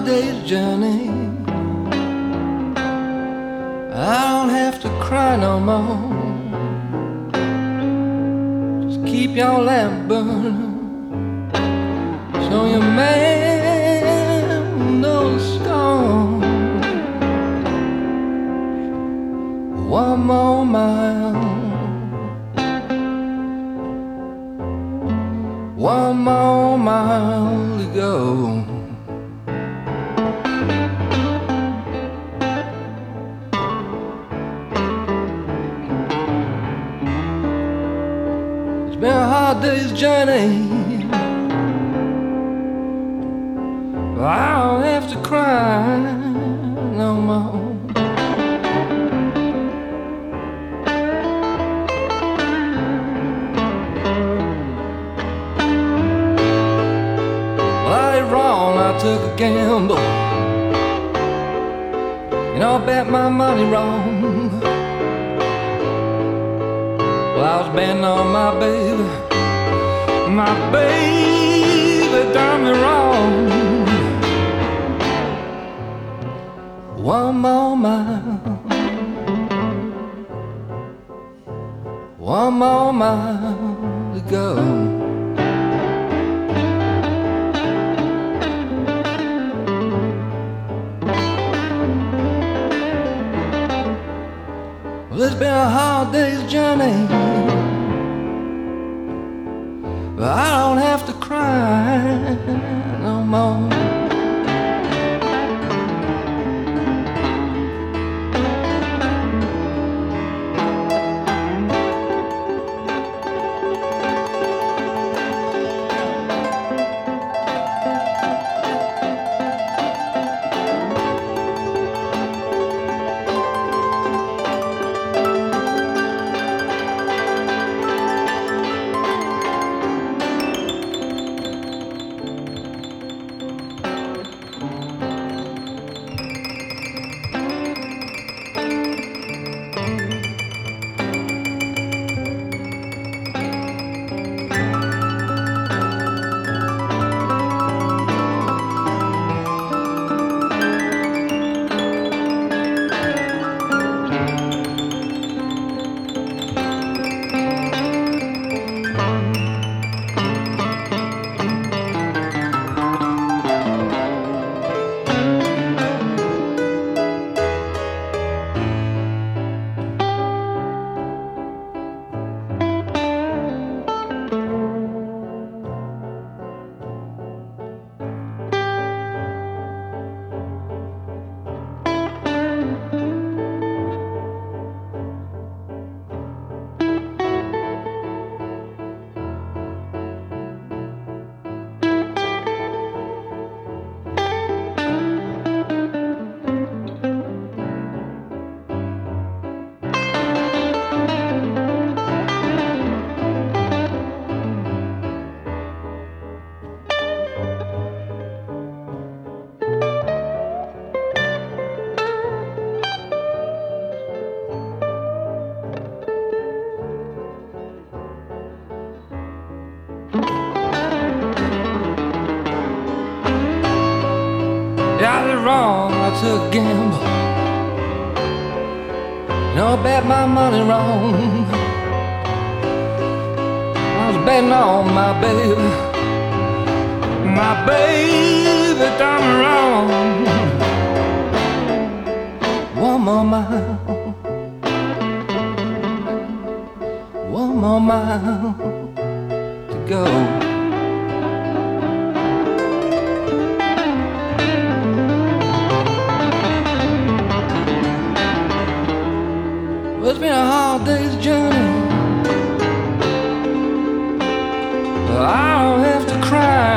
day's journey. I don't have to cry no more. Just keep your lamp burning, so your man knows the storm. One more mile, one more mile to go. It's been a hard day's journey, but I don't have to cry no more. I took a gamble, you know, I bet my money wrong. Well, I was betting on my baby done me wrong. One more mile, one more mile to go. Well, it's been a hard day's journey, but I don't have to cry no more. Yeah, I did wrong, I took a gamble, you know, I bet my money wrong. I was betting on my baby done me wrong. One more mile, one more mile to go. It's been a hard day's journey, but I don't have to cry